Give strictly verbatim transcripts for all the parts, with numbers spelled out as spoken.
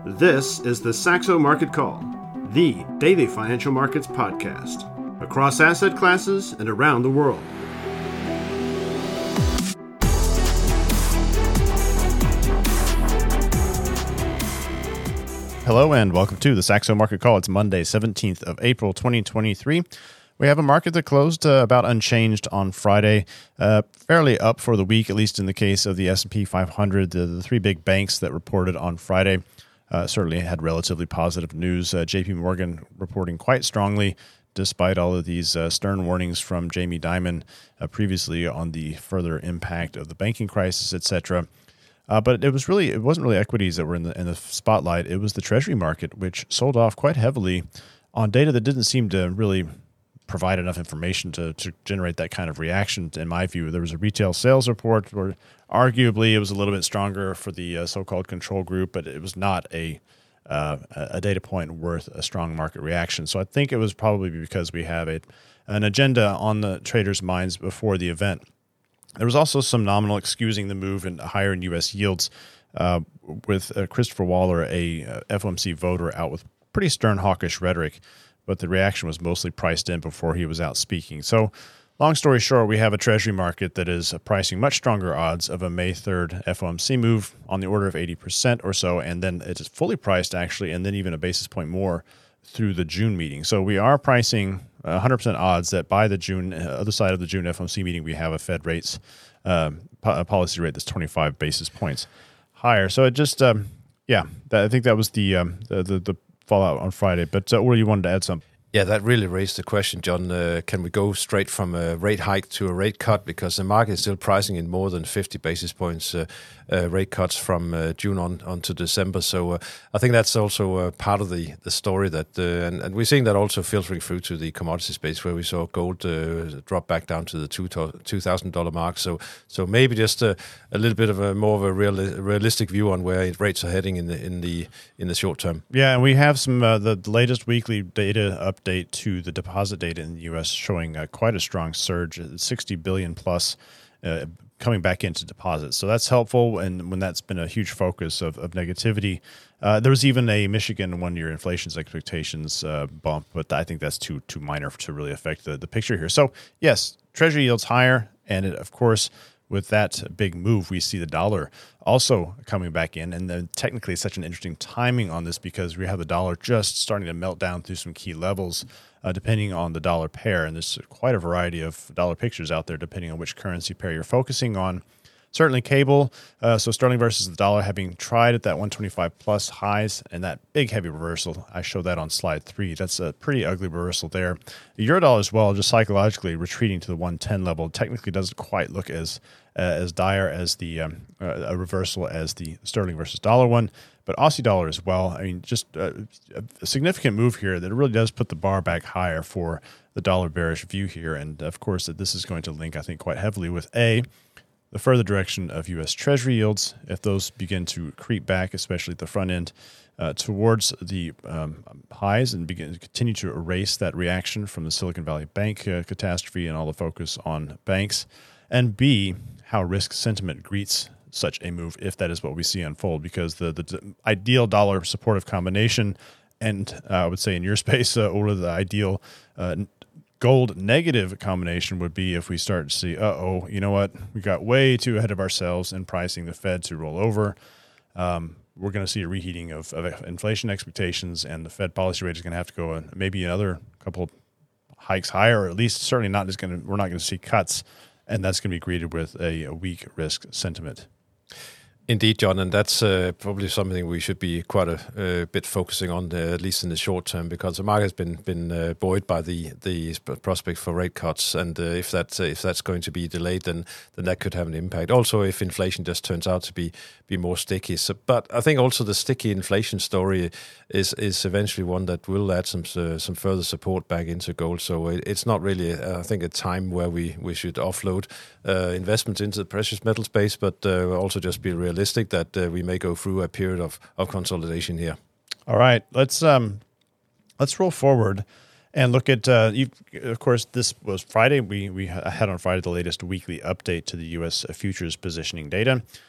This is the Saxo Market Call, the daily financial markets podcast, across asset classes and around the world. Hello and welcome to the Saxo Market Call. It's Monday, seventeenth of April, twenty twenty-three. We have a market that closed uh, about unchanged on Friday, uh, fairly up for the week, at least in the case of the S and P five hundred. The, the three big banks that reported on Friday uh, certainly had relatively positive news. Uh, J P Morgan reporting quite strongly, despite all of these uh, stern warnings from Jamie Dimon uh, previously on the further impact of the banking crisis, et cetera. Uh, but it was really it wasn't really equities that were in the in the spotlight. It was the Treasury market, which sold off quite heavily on data that didn't seem to really provide enough information to, to generate that kind of reaction. In my view, there was a retail sales report where arguably it was a little bit stronger for the uh, so-called control group, but it was not a uh, a data point worth a strong market reaction. So I think it was probably because we have a an agenda on the traders' minds before the event. There was also some nominal excusing the move in higher in U S yields uh, with uh, Christopher Waller, a uh, F O M C voter, out with pretty stern hawkish rhetoric, but the reaction was mostly priced in before he was out speaking. So long story short, we have a Treasury market that is pricing much stronger odds of a May third F O M C move on the order of eighty percent or so, and then it's fully priced actually, and then even a basis point more through the June meeting. So we are pricing one hundred percent odds that by the June, other side of the June F O M C meeting, we have a Fed rates uh, po- policy rate that's twenty-five basis points higher. So it just, um, yeah, that, I think that was the, um, the, the the fallout on Friday. But uh, Uri, you wanted to add something? Yeah, that really raised the question, John. Uh, can we go straight from a rate hike to a rate cut? Because the market is still pricing in more than fifty basis points uh, uh, rate cuts from uh, June on, on to December. So uh, I think that's also uh, part of the, the story that, uh, and, and we're seeing that also filtering through to the commodity space, where we saw gold uh, drop back down to the two thousand dollars mark. So so maybe just a, a little bit of a more of a real, realistic view on where rates are heading in the in the in the short term. Yeah, and we have some uh, the latest weekly data update to the deposit data in the U S showing uh, quite a strong surge, sixty billion plus uh, coming back into deposits. So that's helpful, and when that's been a huge focus of, of negativity. Uh, there was even a Michigan one-year inflation's expectations uh, bump, but I think that's too too minor to really affect the, the picture here. So yes, Treasury yields higher, and it, of course, with that big move, we see the dollar also coming back in. And then technically such an interesting timing on this, because we have the dollar just starting to melt down through some key levels, uh, depending on the dollar pair. And there's quite a variety of dollar pictures out there, depending on which currency pair you're focusing on. Certainly cable, uh, so sterling versus the dollar having tried at that one twenty-five plus highs, and that big heavy reversal. I showed that on slide three. That's a pretty ugly reversal there. The Eurodollar as well, just psychologically retreating to the one ten level. Technically doesn't quite look as uh, as dire as the um, uh, a reversal as the sterling versus dollar one, but Aussie dollar as well. I mean, just uh, a significant move here that really does put the bar back higher for the dollar bearish view here. And of course, that this is going to link, I think, quite heavily with A, the further direction of U S Treasury yields. If those begin to creep back, especially at the front end, uh, towards the um, highs and begin to continue to erase that reaction from the Silicon Valley Bank uh, catastrophe and all the focus on banks. And B, how risk sentiment greets such a move, if that is what we see unfold, because the, the ideal dollar supportive combination, and uh, I would say in your space, uh, or the ideal uh, gold negative combination would be if we start to see, uh-oh, you know what, we got way too ahead of ourselves in pricing the Fed to roll over. Um, we're going to see a reheating of, of inflation expectations, and the Fed policy rate is going to have to go uh, maybe another couple of hikes higher, or at least certainly not just going to, we're not going to see cuts, and that's going to be greeted with a, a weak risk sentiment. Indeed, John, and that's uh, probably something we should be quite a, a bit focusing on, uh, at least in the short term, because the market has been been uh, buoyed by the the prospect for rate cuts, and uh, if that uh, if that's going to be delayed, then then that could have an impact. Also, if inflation just turns out to be be more sticky, so, but I think also the sticky inflation story is is eventually one that will add some uh, some further support back into gold. So it, it's not really, uh, I think, a time where we we should offload uh, investments into the precious metal space, but uh, also just be real. Realistic that uh, we may go through a period of, of consolidation here. All right, let's um, let's roll forward and look at. Uh, you, of course, this was Friday. We we had on Friday the latest weekly update to the U S futures positioning data,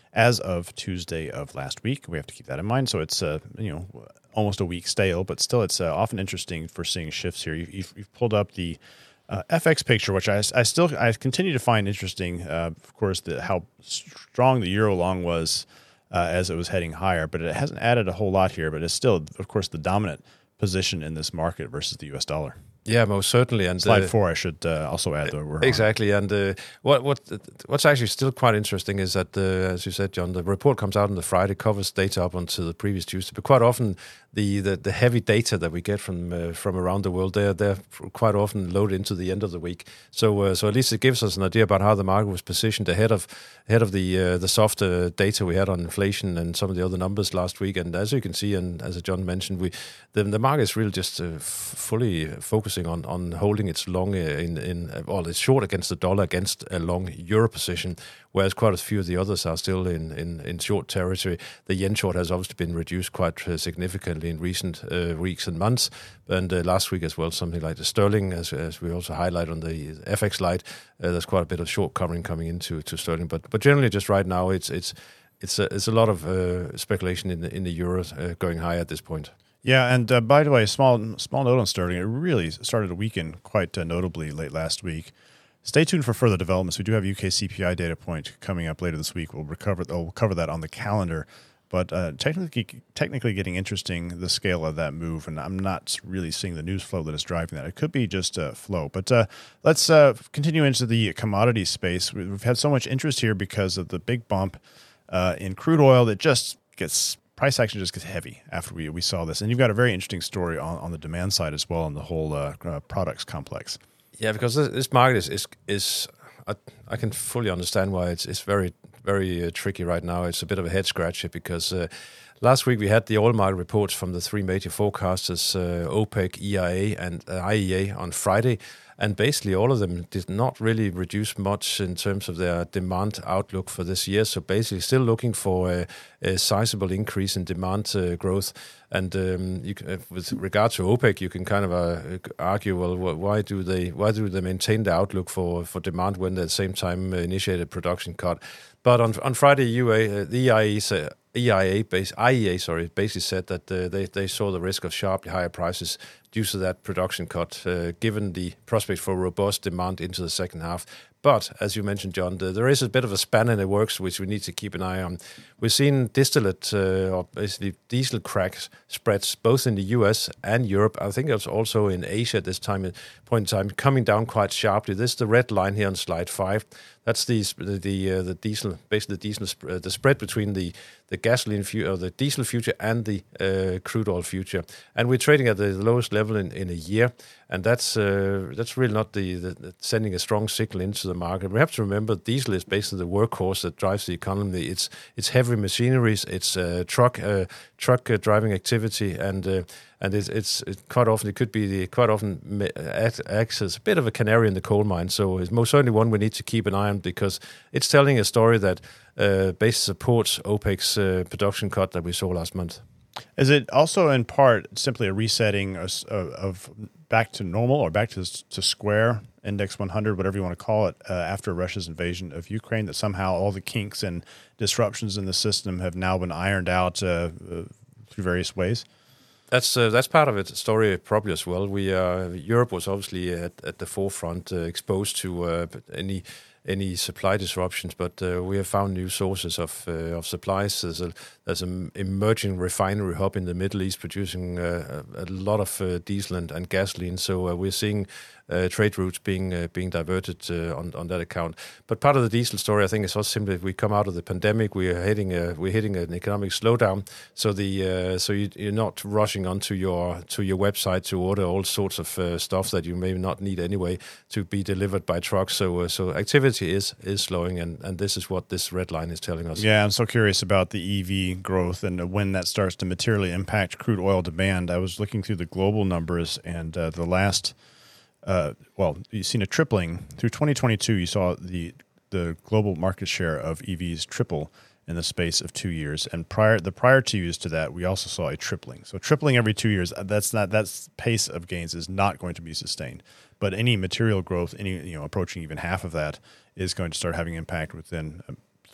as of Tuesday of last week. We have to keep that in mind. So it's uh, you know almost a week stale, but still it's uh, often interesting for seeing shifts here. You, you've, you've pulled up the uh, F X picture, which I, I still I continue to find interesting. Uh, of course, the, how strong the euro long was uh, as it was heading higher, but it hasn't added a whole lot here. But it's still, of course, the dominant position in this market versus the U S dollar. Yeah, most certainly. And slide uh, four, I should uh, also add. That we're exactly. On. And uh, what what what's actually still quite interesting is that, uh, as you said, John, the report comes out on the Friday, covers data up until the previous Tuesday. But quite often, the the, the heavy data that we get from uh, from around the world, they're they're quite often loaded into the end of the week. So uh, so at least it gives us an idea about how the market was positioned ahead of ahead of the uh, the softer data we had on inflation and some of the other numbers last week. And as you can see, and as John mentioned, we the the market is really just uh, fully focusing on on holding its long in in well, it's short against the dollar against a long euro position, whereas quite a few of the others are still in in, in short territory. The yen short has obviously been reduced quite uh, significantly in recent uh, weeks and months, and uh, last week as well, something like the sterling, as as we also highlight on the F X slide, uh, there's quite a bit of short covering coming into to sterling, but but generally just right now it's it's it's a, it's a lot of uh, speculation in the in the euro uh, going high at this point. Yeah, and uh, by the way, small small note on sterling. It really started to weaken quite uh, notably late last week. Stay tuned for further developments. We do have U K C P I data point coming up later this week. We'll recover. We'll cover that on the calendar. But uh, technically, technically getting interesting, the scale of that move, and I'm not really seeing the news flow that is driving that. It could be just uh, flow. But uh, let's uh, continue into the commodity space. We've had so much interest here because of the big bump uh, in crude oil that just gets price action just gets heavy after we, we saw this. And you've got a very interesting story on, on the demand side as well in the whole uh, uh, products complex. Yeah, because this, this market is, is, is I, I can fully understand why it's, it's very, very uh, tricky right now. It's a bit of a head scratcher because uh, last week we had the oil market reports from the three major forecasters, uh, OPEC, E I A, and uh, I E A on Friday. And basically all of them did not really reduce much in terms of their demand outlook for this year. So basically still looking for a, a sizable increase in demand uh, growth. And um, you can, with regard to OPEC, you can kind of uh, argue, well, why do they why do they maintain the outlook for, for demand when they at the same time initiated production cut? But on on Friday, U A, uh, the E I A said, E I A, base, I E A, sorry, basically said that uh, they, they saw the risk of sharply higher prices due to that production cut, uh, given the prospect for robust demand into the second half. But, as you mentioned, John, the, there is a bit of a span in the works which we need to keep an eye on. We've seen distillate, uh, or basically diesel crack spreads, both in the U S and Europe. I think it's also in Asia at this time point in time, coming down quite sharply. This is the red line here on slide five. That's the the the, uh, the diesel, basically the diesel sp- uh, the spread between the the gasoline fu- or the diesel future and the uh, crude oil future, and we're trading at the lowest level in, in a year, and that's uh, that's really not the, the, the sending a strong signal into the market. We have to remember diesel is basically the workhorse that drives the economy. It's it's heavy machineries, it's uh, truck uh, truck uh, driving activity, and uh, and it's it's it quite often it could be the quite often act, acts as a bit of a canary in the coal mine. So it's most certainly one we need to keep an eye on because it's telling a story that uh, basically supports OPEC's uh, production cut that we saw last month. Is it also in part simply a resetting of, of back to normal or back to to square index one hundred, whatever you want to call it, uh, after Russia's invasion of Ukraine, that somehow all the kinks and disruptions in the system have now been ironed out uh, uh, through various ways? That's uh, that's part of it. Story probably as well. We uh, Europe was obviously at, at the forefront, uh, exposed to uh, any any supply disruptions, but uh, we have found new sources of uh, of supplies. There's a there's an emerging refinery hub in the Middle East producing uh, a, a lot of uh, diesel and, and gasoline. So uh, we're seeing uh, trade routes being uh, being diverted uh, on on that account. But part of the diesel story, I think, is also simply we come out of the pandemic. We are hitting a we're hitting an economic slowdown. So the uh, so you, you're not rushing onto your to your website to order all sorts of uh, stuff that you may not need anyway to be delivered by truck. So uh, so activity is is slowing, and, and this is what this red line is telling us. Yeah, I'm so curious about the E V growth and when that starts to materially impact crude oil demand. I was looking through the global numbers, and uh, the last, uh, well, you've seen a tripling through twenty twenty-two. You saw the the global market share of E Vs triple in the space of two years, and prior the prior two years to that, we also saw a tripling. So tripling every two years. That's not that pace of gains is not going to be sustained. But any material growth, any you know approaching even half of that, is going to start having impact within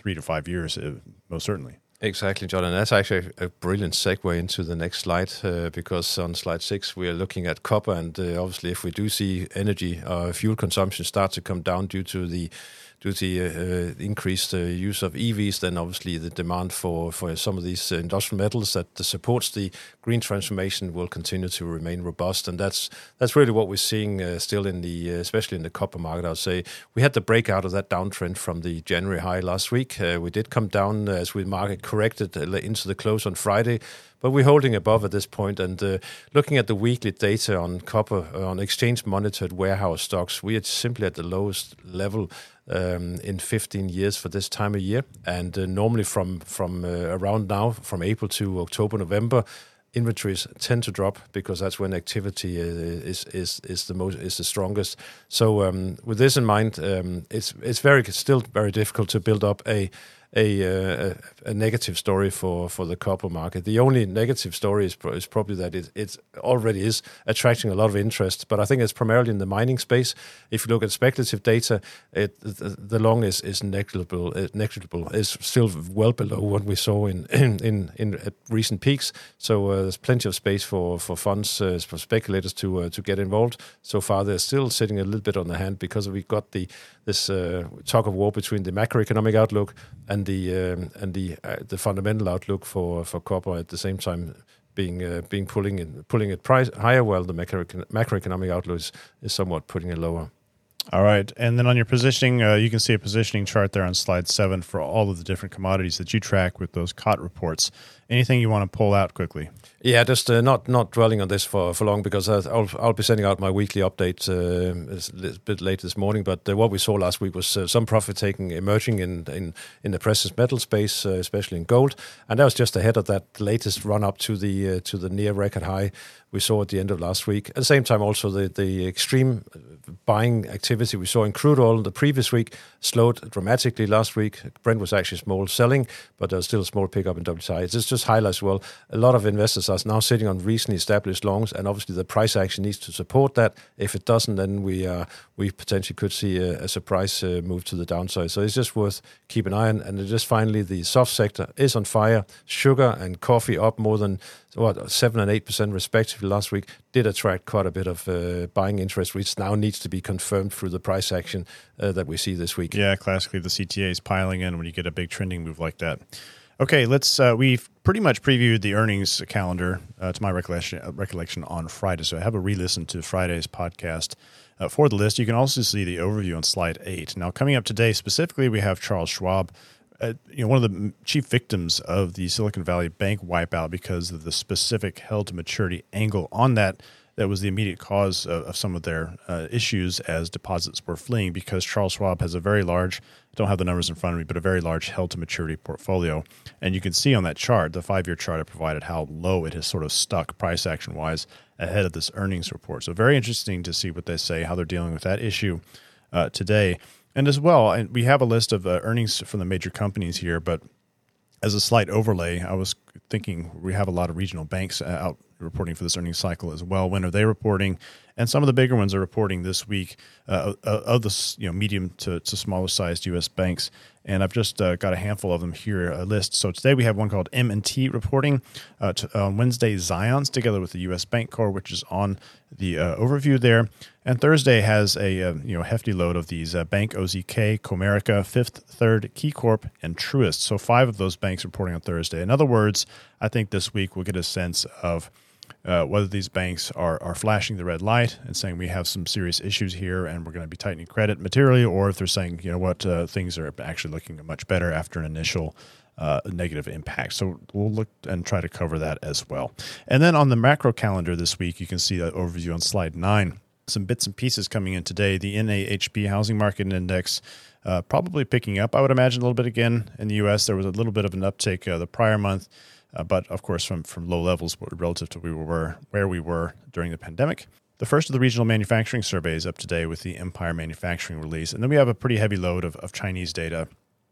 three to five years, uh, most certainly. Exactly, John, and that's actually a brilliant segue into the next slide, uh, because on slide six we are looking at copper, and uh, obviously if we do see energy or uh, fuel consumption start to come down due to the due to the uh, increased uh, use of E Vs, then obviously the demand for, for some of these uh, industrial metals that supports the green transformation will continue to remain robust, and that's that's really what we're seeing uh, still in the, uh, especially in the copper market. I would say we had the breakout of that downtrend from the January high last week. Uh, we did come down uh, as we market corrected uh, into the close on Friday, but we're holding above at this point. And uh, looking at the weekly data on copper, uh, on exchange-monitored warehouse stocks, we are simply at the lowest level um, in fifteen years for this time of year. And uh, normally from from uh, around now, from April to October, November, inventories tend to drop because that's when activity is is is the most is the strongest. So um, with this in mind, um, it's it's very still very difficult to build up a a, uh, a negative story for, for the copper market. The only negative story is, is probably that it it already is attracting a lot of interest, but I think it's primarily in the mining space. If you look at speculative data, it, the, the long is is negligible. Uh, negligible is still well below what we saw in in in, in at recent peaks. So uh, there's plenty of space for for funds uh, for speculators to uh, to get involved. So far, they're still sitting a little bit on the hand because we've got the this uh, talk of war between the macroeconomic outlook and the um, and the uh, the fundamental outlook for, for copper at the same time being uh, being pulling in, pulling it price higher, while the macro, macroeconomic outlook is, is somewhat putting it lower. All right, and then on your positioning, uh, you can see a positioning chart there on slide seven for all of the different commodities that you track with those C O T reports. Anything you want to pull out quickly? Yeah, just uh, not not dwelling on this for, for long, because I'll I'll be sending out my weekly update uh, a little bit late this morning. But uh, what we saw last week was uh, some profit taking emerging in in, in the precious metal space, uh, especially in gold, and that was just ahead of that latest run up to the uh, to the near record high we saw at the end of last week. At the same time, also the the extreme buying activity we saw in crude oil the previous week slowed dramatically last week. Brent was actually small selling, but there was still a small pickup in W T I. This just highlights, well, a lot of investors are now sitting on recently established longs, and obviously the price action needs to support that. If it doesn't, then we uh, we potentially could see a, a surprise uh, move to the downside. So it's just worth keeping an eye on. And just finally, the soft sector is on fire. Sugar and coffee up more than what seven and eight percent respectively last week did attract quite a bit of uh, buying interest, which now needs to be confirmed through the price action uh, that we see this week. Yeah, classically the C T A is piling in when you get a big trending move like that. Okay, let's. Uh, we've pretty much previewed the earnings calendar uh, to my recollection, uh, recollection on Friday, so I have a re-listen to Friday's podcast uh, for the list. You can also see the overview on slide eight. Now, coming up today specifically, we have Charles Schwab. Uh, you know, one of the chief victims of the Silicon Valley Bank wipeout because of the specific held-to-maturity angle on that. That was the immediate cause of, of some of their uh, issues as deposits were fleeing, because Charles Schwab has a very large, I don't have the numbers in front of me, but a very large held-to-maturity portfolio. And you can see on that chart, the five-year chart I provided, how low it has sort of stuck price action-wise ahead of this earnings report. So very interesting to see what they say, how they're dealing with that issue uh, today. And as well, and we have a list of uh, earnings from the major companies here, but as a slight overlay, I was thinking we have a lot of regional banks out reporting for this earnings cycle as well. When are they reporting? And some of the bigger ones are reporting this week uh, of the you know medium to, to smaller sized U S banks. And I've just uh, got a handful of them here, a list. So today we have one called M and T reporting. Uh, to, on Wednesday, Zions, together with the U S Bank Corp, which is on the uh, overview there. And Thursday has a uh, you know hefty load of these uh, Bank O Z K, Comerica, Fifth Third, KeyCorp, and Truist. So five of those banks reporting on Thursday. In other words, I think this week we'll get a sense of Uh, whether these banks are, are flashing the red light and saying we have some serious issues here and we're going to be tightening credit materially, or if they're saying, you know what, uh, things are actually looking much better after an initial uh, negative impact. So we'll look and try to cover that as well. And then on the macro calendar this week, you can see that overview on slide nine. Some bits and pieces coming in today. The N A H B Housing Market Index uh, probably picking up, I would imagine, a little bit again. In the U S, there was a little bit of an uptick uh, the prior month. Uh, but, of course, from, from low levels relative to we were, where we were during the pandemic. The first of the regional manufacturing surveys up today with the Empire Manufacturing release. And then we have a pretty heavy load of, of Chinese data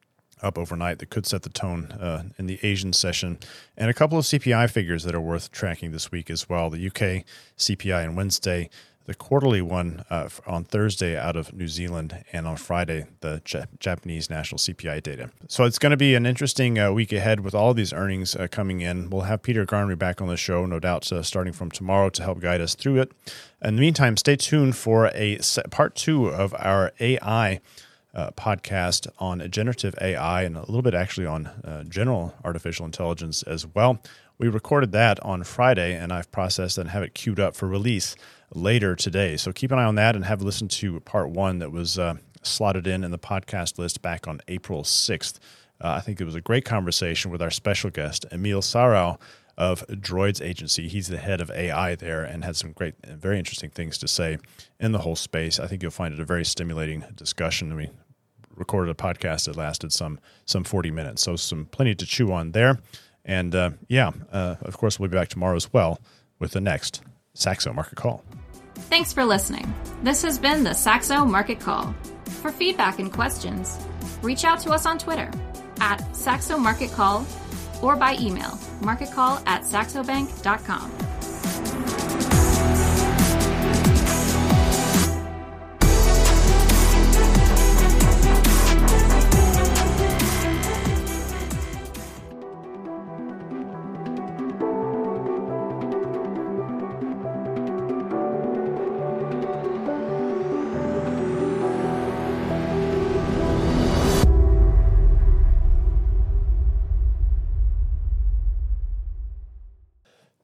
up overnight that could set the tone uh, in the Asian session. And a couple of C P I figures that are worth tracking this week as well. The U K C P I on Wednesday, the quarterly one uh, on Thursday out of New Zealand, and on Friday, the J- Japanese national C P I data. So it's going to be an interesting uh, week ahead with all of these earnings uh, coming in. We'll have Peter Garnery back on the show, no doubt, uh, starting from tomorrow to help guide us through it. In the meantime, stay tuned for a part two of our A I uh, podcast on generative A I and a little bit actually on uh, general artificial intelligence as well. We recorded that on Friday, and I've processed and have it queued up for release later today. So keep an eye on that and have listened to part one that was uh, slotted in in the podcast list back on April sixth. Uh, I think it was a great conversation with our special guest, Emil Sarau of Droids Agency. He's the head of A I there and had some great, very interesting things to say in the whole space. I think you'll find it a very stimulating discussion. We recorded a podcast that lasted some some forty minutes, so some plenty to chew on there. And uh, yeah, uh, of course, we'll be back tomorrow as well with the next Saxo Market Call. Thanks for listening. This has been the Saxo Market Call. For feedback and questions, reach out to us on Twitter at Saxo Market Call or by email, marketcall at saxobank dot com.